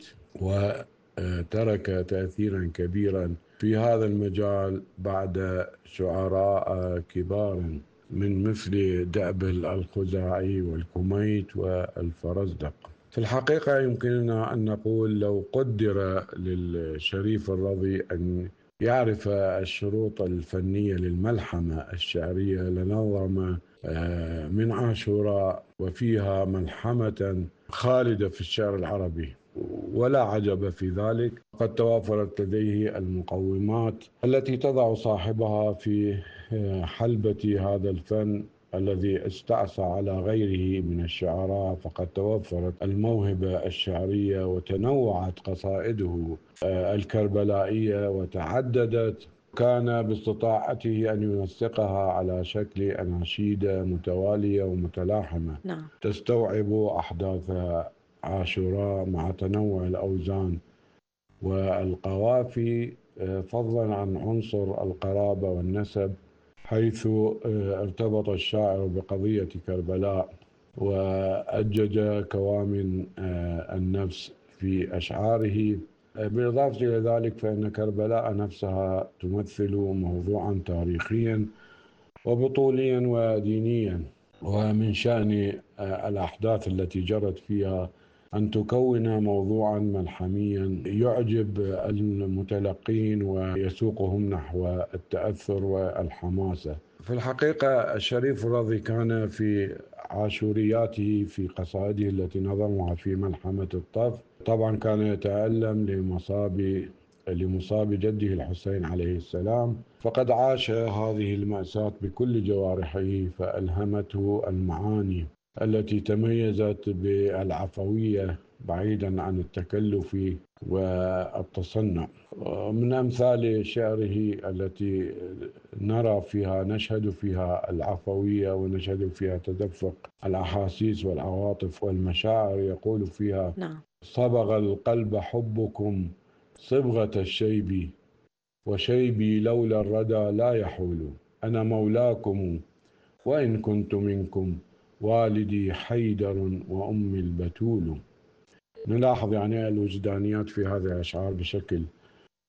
وترك تأثيرا كبيرا في هذا المجال بعد شعراء كبار من مثل دأبل الخزاعي والكميت والفرزدق. في الحقيقة يمكننا أن نقول لو قدر للشريف الرضي أن يعرف الشروط الفنية للملحمة الشعرية لنظم من عاشوراء وفيها ملحمة خالدة في الشعر العربي، ولا عجب في ذلك، قد توافرت لديه المقومات التي تضع صاحبها في حلبة هذا الفن الذي استعصى على غيره من الشعراء. فقد توفرت الموهبة الشعرية وتنوعت قصائده الكربلائية وتعددت، كان باستطاعته أن ينسقها على شكل أناشيد متوالية ومتلاحمة. نعم. تستوعب أحداث عاشوراء مع تنوع الأوزان والقوافي، فضلا عن عنصر القرابة والنسب، حيث ارتبط الشاعر بقضية كربلاء وأجج كوامن النفس في أشعاره. بالإضافة إلى ذلك فإن كربلاء نفسها تمثل موضوعا تاريخيا وبطوليا ودينيا، ومن شأن الأحداث التي جرت فيها أن تكون موضوعا ملحميا يعجب المتلقين ويسوقهم نحو التأثر والحماسة. في الحقيقة الشريف الرضي كان في عاشورياته في قصائده التي نظمها في ملحمة الطف طبعا كان يتألم لمصاب جده الحسين عليه السلام، فقد عاش هذه المأساة بكل جوارحه، فألهمته المعاني التي تميزت بالعفوية بعيدا عن التكلف والتصنع. من أمثال شعره التي نرى فيها نشهد فيها العفوية ونشهد فيها تدفق الأحاسيس والعواطف والمشاعر، يقول فيها: نعم. صبغ القلب حبكم صبغة الشيب، وشيبي لولا الردى لا يحول، أنا مولاكم وإن كنت منكم، والدي حيدر وأمي البتول. نلاحظ يعني الوجدانيات في هذه الأشعار بشكل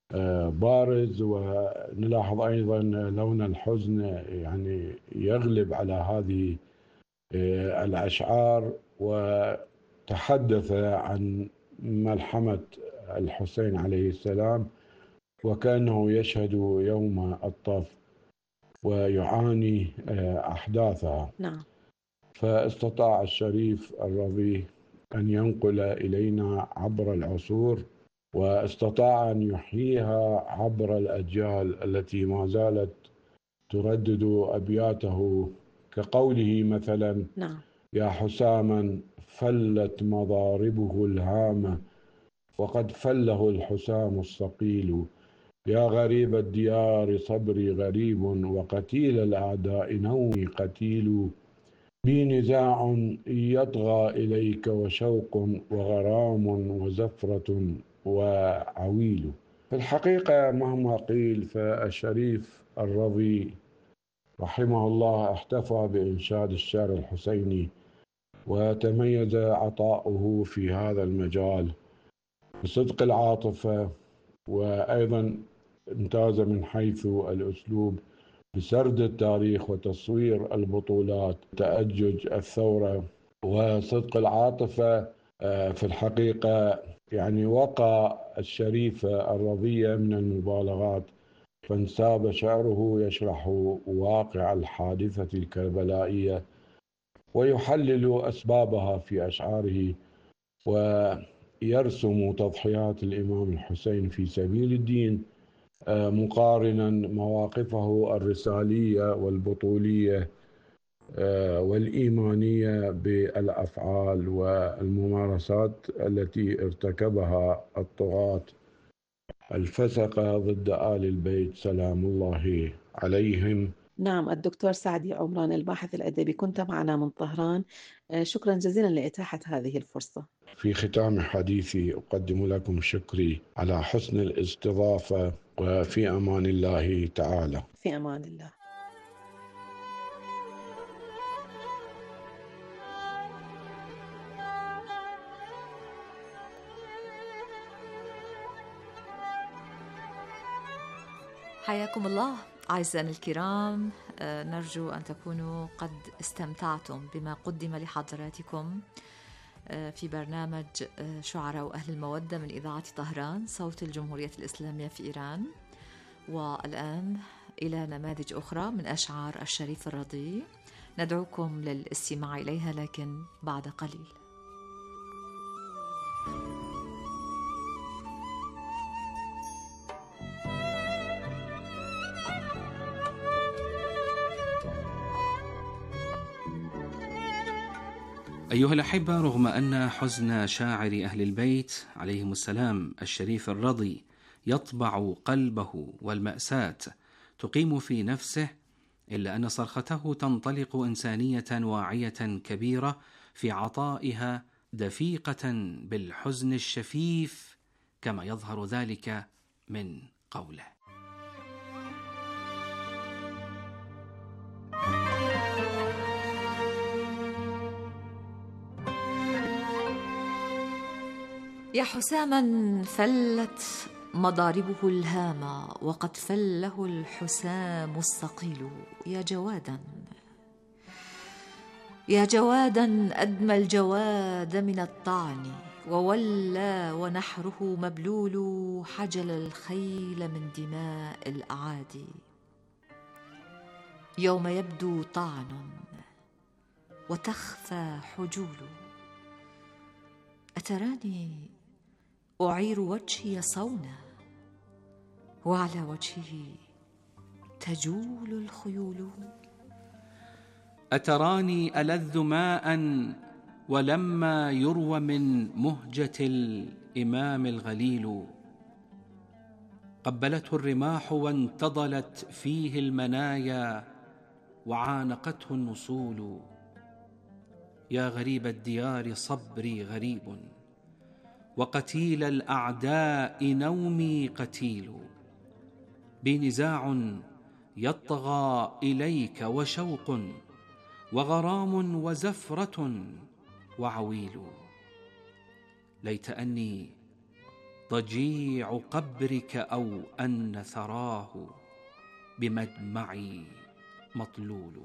بارز، ونلاحظ أيضا لون الحزن يعني يغلب على هذه الأشعار. وتحدث عن ملحمة الحسين عليه السلام وكأنه يشهد يوم الطف ويعاني أحداثها. نعم. فاستطاع الشريف الرضي أن ينقل إلينا عبر العصور، واستطاع أن يحييها عبر الأجيال التي ما زالت تردد أبياته، كقوله مثلا: نعم. يا حساما فلت مضاربه الهامة وقد فله الحسام الصقيل، يا غريب الديار صبري غريب وقتيل الأعداء نومي قتيل، بي نزاع يطغى إليك وشوق وغرام وزفرة وعويل. في الحقيقة مهما قيل فالشريف الرضي رحمه الله احتفى بإنشاد الشعر الحسيني، وتميز عطاؤه في هذا المجال بصدق العاطفة، وأيضا امتاز من حيث الأسلوب بسرد التاريخ وتصوير البطولات، تأجج الثورة وصدق العاطفة. في الحقيقة يعني وقع الشريف الرضية من المبالغات، فانساب شعره يشرح واقع الحادثة الكربلائية ويحلل أسبابها في أشعاره، ويرسم تضحيات الإمام الحسين في سبيل الدين، مقارنا مواقفه الرسالية والبطولية والإيمانية بالأفعال والممارسات التي ارتكبها الطغاة الفسقة ضد آل البيت سلام الله عليهم. نعم. الدكتور سعدي عمران الباحث الأدبي، كنت معنا من طهران، شكرا جزيلا لإتاحة هذه الفرصة. في ختام حديثي أقدم لكم شكري على حسن الاستضافة، وفي أمان الله تعالى. في أمان الله. حياكم الله أعزائنا الكرام، نرجو أن تكونوا قد استمتعتم بما قدم لحضراتكم في برنامج شعراء أهل المودة من إذاعة طهران صوت الجمهورية الإسلامية في إيران. والآن إلى نماذج أخرى من أشعار الشريف الرضي ندعوكم للاستماع إليها، لكن بعد قليل. أيها الأحبة، رغم أن حزن شاعر أهل البيت عليهم السلام الشريف الرضي يطبع قلبه والمأساة تقيم في نفسه، إلا أن صرخته تنطلق إنسانية واعية كبيرة في عطائها دفيقة بالحزن الشفيف، كما يظهر ذلك من قوله: يا حساما فلت مضاربه الهامة وقد فله الحسام الصقيل، يا جوادا يا جوادا أدمى الجواد من الطعن، وولى ونحره مبلول حجل الخيل من دماء الأعادي. يوم يبدو طعن وتخفى حجول، أتراني أعير وجهي صونا وعلى وجهه تجول الخيول. أتراني ألذ ماء ولما يروى من مهجة الإمام الغليل، قبلته الرماح وانتضلت فيه المنايا وعانقته النصول. يا غريب الديار صبري غريب وقتيل الأعداء نومي قتيل، بنزاع يطغى إليك وشوق وغرام وزفرة وعويل. ليت أني ضجيع قبرك أو أن ثراه بمدمعي مطلول.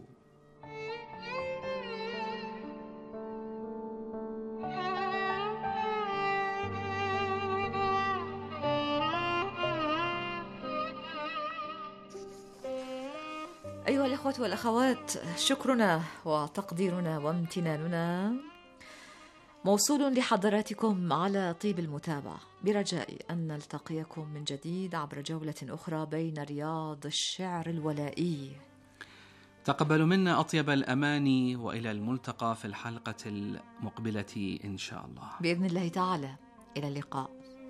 أيها الإخوة والأخوات، شكرنا وتقديرنا وامتناننا موصول لحضراتكم على طيب المتابعة، برجاء أن نلتقيكم من جديد عبر جولة أخرى بين رياض الشعر الولائي. تقبلوا منا أطيب الأماني، وإلى الملتقى في الحلقة المقبلة إن شاء الله بإذن الله تعالى. إلى اللقاء.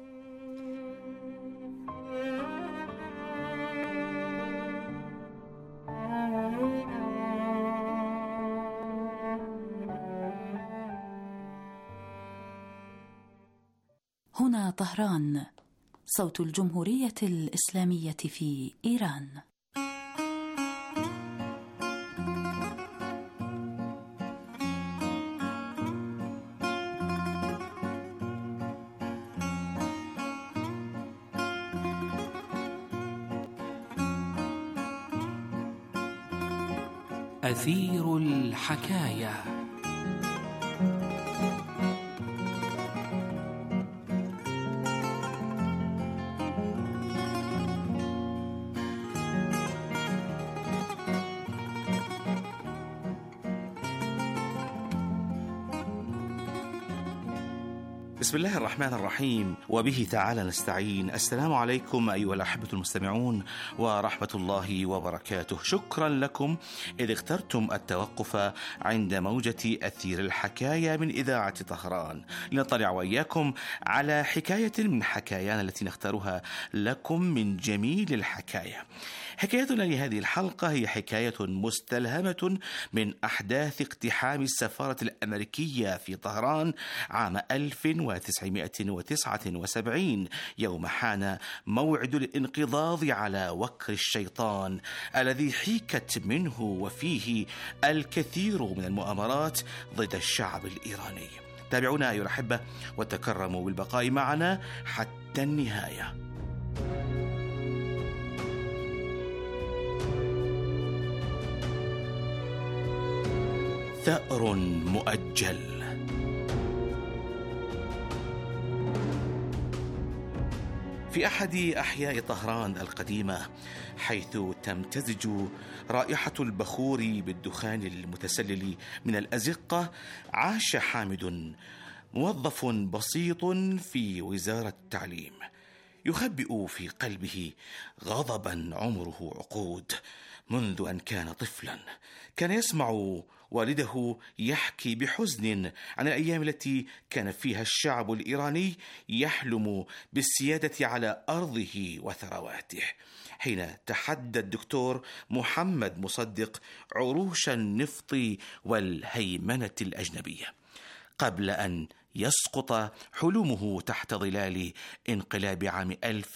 هنا طهران، صوت الجمهورية الإسلامية في إيران. أثير الحكاية. بسم الله الرحمن الرحيم، وبه تعالى نستعين. السلام عليكم أيها الأحبة المستمعون ورحمة الله وبركاته. شكرا لكم إذ اخترتم التوقف عند موجة أثير الحكاية من إذاعة طهران لنطلع وإياكم على حكاية من حكايانا التي نختارها لكم من جميل الحكاية. حكايتنا لهذه الحلقة هي حكاية مستلهمة من أحداث اقتحام السفارة الأمريكية في طهران عام 1979، يوم حان موعد الانقضاض على وكر الشيطان الذي حيكت منه وفيه الكثير من المؤامرات ضد الشعب الإيراني. تابعونا أيها الأحبة وتكرموا بالبقاء معنا حتى النهاية. ثأر مؤجل. في أحد أحياء طهران القديمة، حيث تمتزج رائحة البخور بالدخان المتسلل من الأزقة، عاش حامد، موظف بسيط في وزارة التعليم، يخبئ في قلبه غضبا عمره عقود. منذ أن كان طفلا كان يسمع والده يحكي بحزن عن الأيام التي كان فيها الشعب الإيراني يحلم بالسيادة على أرضه وثرواته، حين تحدى الدكتور محمد مصدق عروش النفط والهيمنة الأجنبية قبل أن يسقط حلمه تحت ظلال انقلاب عام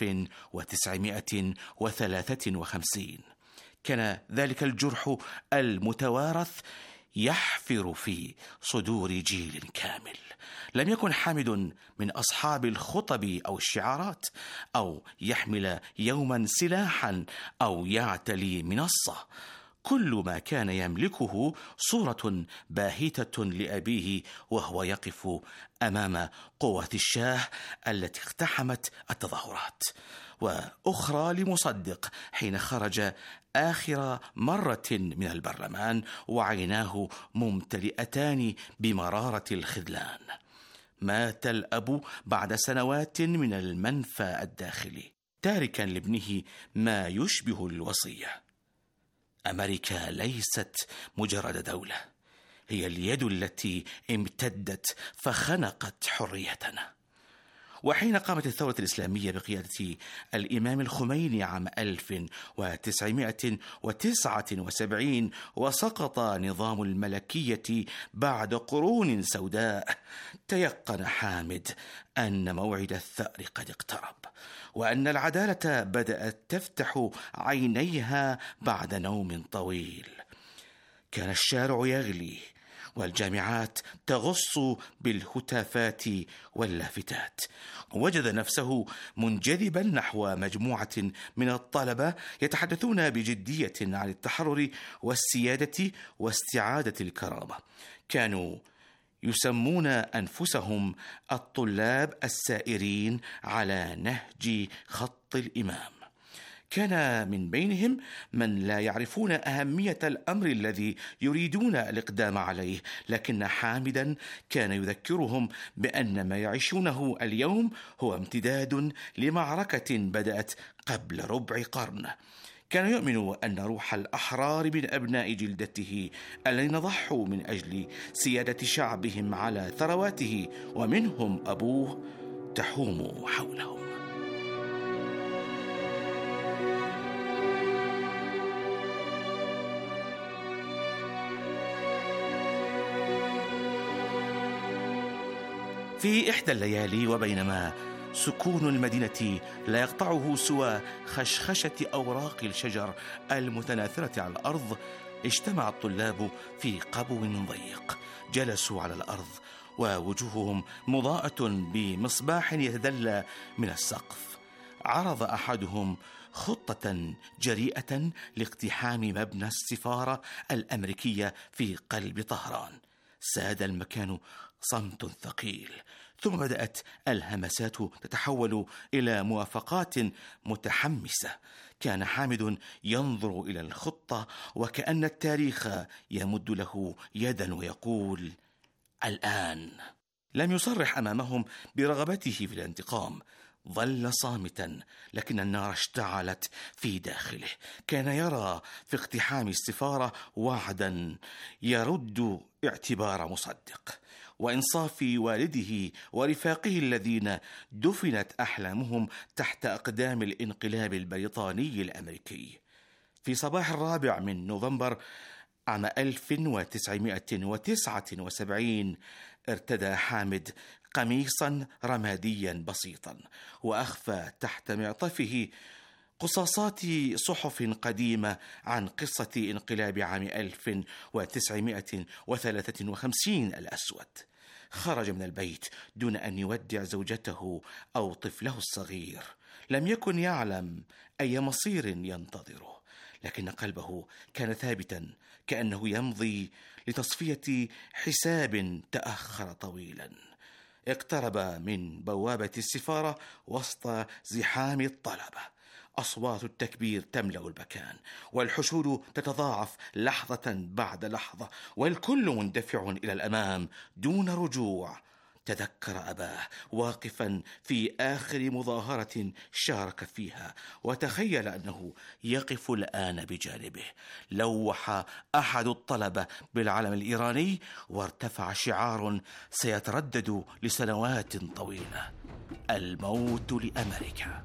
1953. كان ذلك الجرح المتوارث يحفر في صدور جيل كامل. لم يكن حامد من أصحاب الخطب أو الشعارات، أو يحمل يوما سلاحا، أو يعتلي منصة. كل ما كان يملكه صورة باهتة لأبيه وهو يقف أمام قوة الشاه التي اقتحمت التظاهرات، وأخرى لمصدق حين خرج آخر مرة من البرلمان وعيناه ممتلئتان بمرارة الخذلان. مات الأب بعد سنوات من المنفى الداخلي، تاركا لابنه ما يشبه الوصية. أمريكا ليست مجرد دولة، هي اليد التي امتدت فخنقت حريتنا. وحين قامت الثورة الإسلامية بقيادة الإمام الخميني عام 1979 وسقط نظام الملكية بعد قرون سوداء، تيقن حامد أن موعد الثأر قد اقترب، وأن العدالة بدأت تفتح عينيها بعد نوم طويل. كان الشارع يغلي والجامعات تغص بالهتافات واللافتات. وجد نفسه منجذبا نحو مجموعة من الطلبة يتحدثون بجدية عن التحرر والسيادة واستعادة الكرامة. كانوا يسمون أنفسهم الطلاب السائرين على نهج خط الإمام. كان من بينهم من لا يعرفون أهمية الأمر الذي يريدون الإقدام عليه، لكن حامدا كان يذكرهم بأن ما يعيشونه اليوم هو امتداد لمعركة بدأت قبل ربع قرن. كان يؤمن أن روح الأحرار من أبناء جلدته الذين ضحوا من أجل سيادة شعبهم على ثرواته ومنهم أبوه تحوم حولهم. في إحدى الليالي، وبينما سكون المدينة لا يقطعه سوى خشخشة أوراق الشجر المتناثرة على الأرض، اجتمع الطلاب في قبو ضيق. جلسوا على الأرض ووجوههم مضاءة بمصباح يتدلى من السقف. عرض أحدهم خطة جريئة لاقتحام مبنى السفارة الأمريكية في قلب طهران. ساد المكان صمت ثقيل، ثم بدأت الهمسات تتحول إلى موافقات متحمسة. كان حامد ينظر إلى الخطة وكأن التاريخ يمد له يدا ويقول: الآن. لم يصرح أمامهم برغبته في الانتقام. ظل صامتا، لكن النار اشتعلت في داخله. كان يرى في اقتحام السفارة وعدا يرد اعتبار مصدق، وإنصاف والده ورفاقه الذين دفنت أحلامهم تحت أقدام الانقلاب البريطاني الأمريكي. في صباح 4 من نوفمبر عام 1979 ارتدى حامد قميصا رماديا بسيطا، وأخفى تحت معطفه قصاصات صحف قديمة عن قصة انقلاب عام 1953 الأسود. خرج من البيت دون أن يودع زوجته أو طفله الصغير. لم يكن يعلم أي مصير ينتظره، لكن قلبه كان ثابتا، كأنه يمضي لتصفية حساب تأخر طويلا. اقترب من بوابة السفارة وسط زحام الطلبة. أصوات التكبير تملأ المكان، والحشود تتضاعف لحظة بعد لحظة، والكل مندفع إلى الأمام دون رجوع. تذكر أباه واقفا في آخر مظاهرة شارك فيها، وتخيل أنه يقف الآن بجانبه. لوح أحد الطلبة بالعلم الإيراني، وارتفع شعار سيتردد لسنوات طويلة: الموت لأمريكا.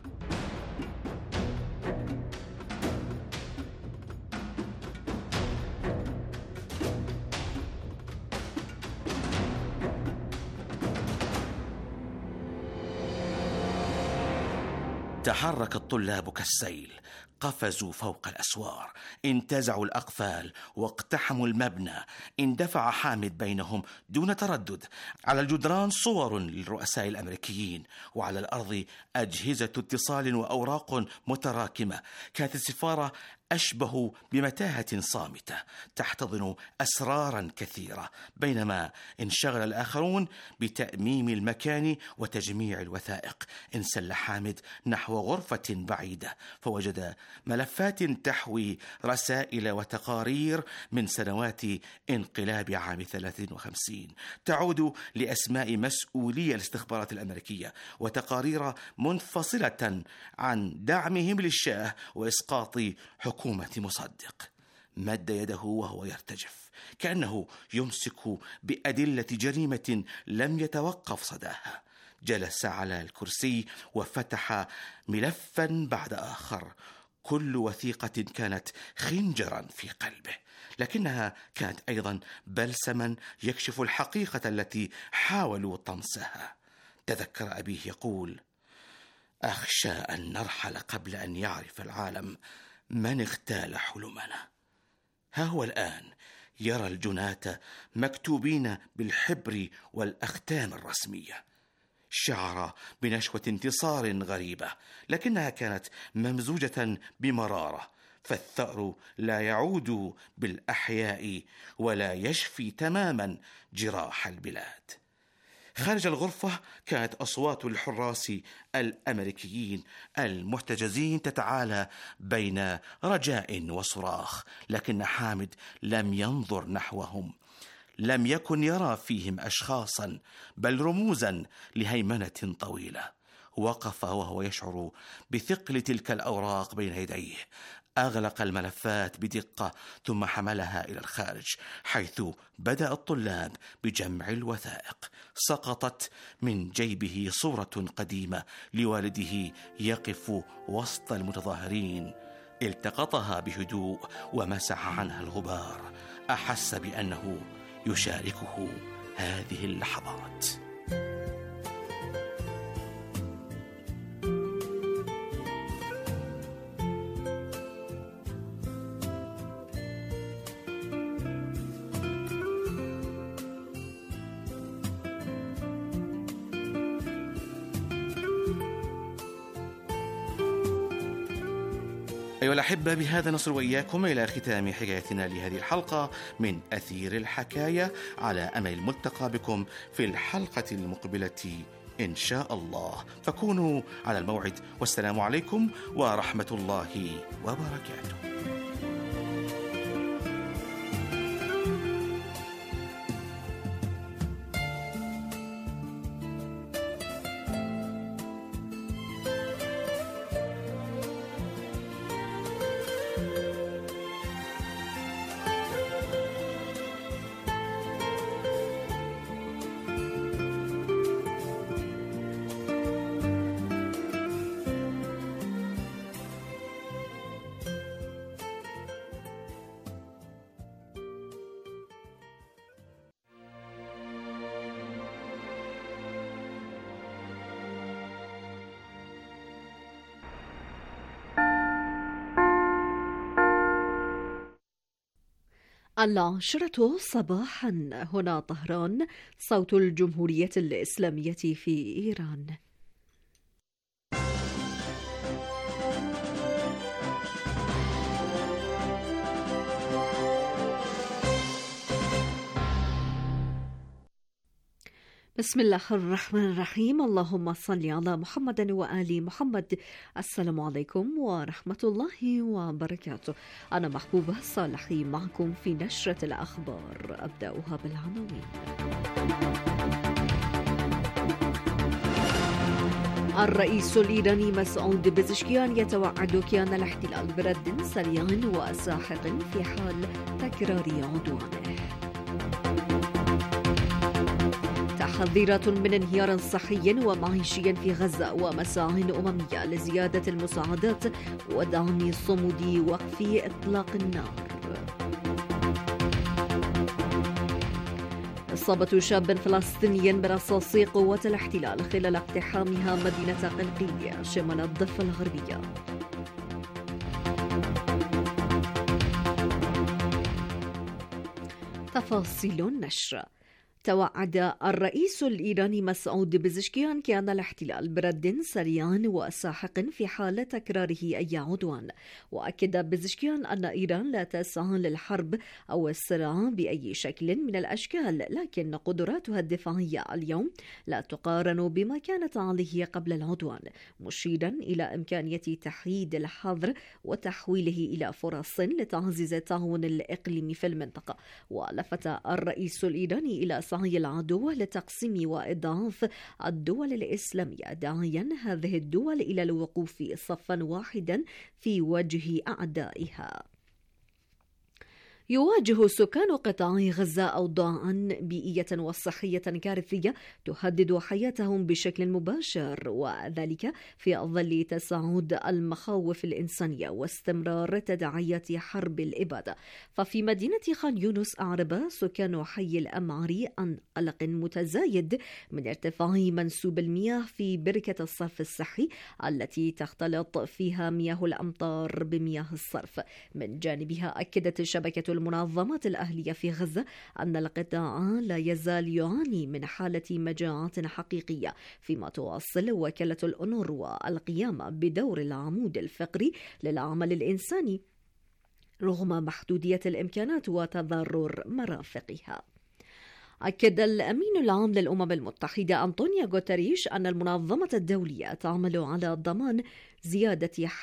تحرك الطلاب كالسيل، قفزوا فوق الأسوار، انتزعوا الأقفال واقتحموا المبنى. اندفع حامد بينهم دون تردد. على الجدران صور للرؤساء الأمريكيين، وعلى الأرض أجهزة اتصال وأوراق متراكمة. كانت السفارة أشبه بمتاهة صامتة تحتضن أسرارا كثيرة، بينما انشغل الآخرون بتأميم المكان وتجميع الوثائق. انسل حامد نحو غرفة بعيدة، فوجد ملفات تحوي رسائل وتقارير من سنوات انقلاب عام 53 تعود لأسماء مسؤولي الاستخبارات الأمريكية، وتقارير منفصلة عن دعمهم للشاه وإسقاط حكومة مصدق. مد يده وهو يرتجف، كأنه يمسك بأدلة جريمة لم يتوقف صداها. جلس على الكرسي وفتح ملفا بعد آخر. كل وثيقة كانت خنجرا في قلبه، لكنها كانت أيضا بلسما يكشف الحقيقة التي حاولوا طمسها. تذكر أبيه يقول: أخشى أن نرحل قبل أن يعرف العالم من اغتال حلمنا. ها هو الآن يرى الجناة مكتوبين بالحبر والأختام الرسمية. شعر بنشوة انتصار غريبة، لكنها كانت ممزوجة بمرارة، فالثأر لا يعود بالأحياء ولا يشفي تماما جراح البلاد. خارج الغرفة كانت أصوات الحراس الأمريكيين المحتجزين تتعالى بين رجاء وصراخ، لكن حامد لم ينظر نحوهم، لم يكن يرى فيهم أشخاصا بل رموزا لهيمنة طويلة. وقف وهو يشعر بثقل تلك الأوراق بين يديه، أغلق الملفات بدقة ثم حملها إلى الخارج، حيث بدأ الطلاب بجمع الوثائق. سقطت من جيبه صورة قديمة لوالده يقف وسط المتظاهرين، التقطها بهدوء ومسح عنها الغبار. أحس بأنه يشاركه هذه اللحظات. أيها الأحبة، بهذا نصل وإياكم إلى ختام حكايتنا لهذه الحلقة من أثير الحكاية، على أمل الملتقى بكم في الحلقة المقبلة إن شاء الله. فكونوا على الموعد، والسلام عليكم ورحمة الله وبركاته. العاشرة صباحا، هنا طهران، صوت الجمهورية الإسلامية في إيران. بسم الله الرحمن الرحيم. اللهم صل على محمد وآل محمد. السلام عليكم ورحمة الله وبركاته. أنا محبوبة صالحي معكم في نشرة الأخبار، أبدأها بالعناوين. الرئيس الإيراني مسعود بزشكيان يتوعد كيان الاحتلال برد سريع وساحق في حال تكرار عدوانه. تحذيرات من انهيار صحي ومعيشي في غزة ومساع أممية لزيادة المساعدات ودعم صمود وقف إطلاق النار. إصابة شاب فلسطيني برصاص قوة الاحتلال خلال اقتحامها مدينة قلقية شمال الضفة الغربية. تفاصيل النشر. توعد الرئيس الإيراني مسعود بزشكيان كيان الاحتلال برد سريع وساحق في حال تكراره أي عدوان. وأكد بزشكيان أن إيران لا تسعى للحرب أو الصراع بأي شكل من الأشكال، لكن قدراتها الدفاعية اليوم لا تقارن بما كانت عليه قبل العدوان، مشيرا إلى إمكانية تحييد الحظر وتحويله إلى فرص لتعزيز التعاون الإقليمي في المنطقة. ولفت الرئيس الإيراني إلى سعي العدو لتقسيم وإضعاف الدول الإسلامية، داعيا هذه الدول إلى الوقوف صفا واحدا في وجه أعدائها. يواجه سكان قطاع غزة أوضاعا بيئية وصحية كارثية تهدد حياتهم بشكل مباشر، وذلك في ظل تصاعد المخاوف الإنسانية واستمرار تداعيات حرب الإبادة. ففي مدينة خان يونس أعرب سكان حي الأمعري عن قلق متزايد من ارتفاع منسوب المياه في بركة الصرف الصحي التي تختلط فيها مياه الأمطار بمياه الصرف. من جانبها أكدت شبكة المنظمات الأهلية في غزة أن القطاع لا يزال يعاني من حالة مجاعات حقيقية، فيما تواصل وكالة الأونروا القيام بدور العمود الفقري للعمل الإنساني رغم محدودية الإمكانات وتضرر مرافقها. أكد الأمين العام للأمم المتحدة أنطونيو غوتريش أن المنظمة الدولية تعمل على ضمان زيادة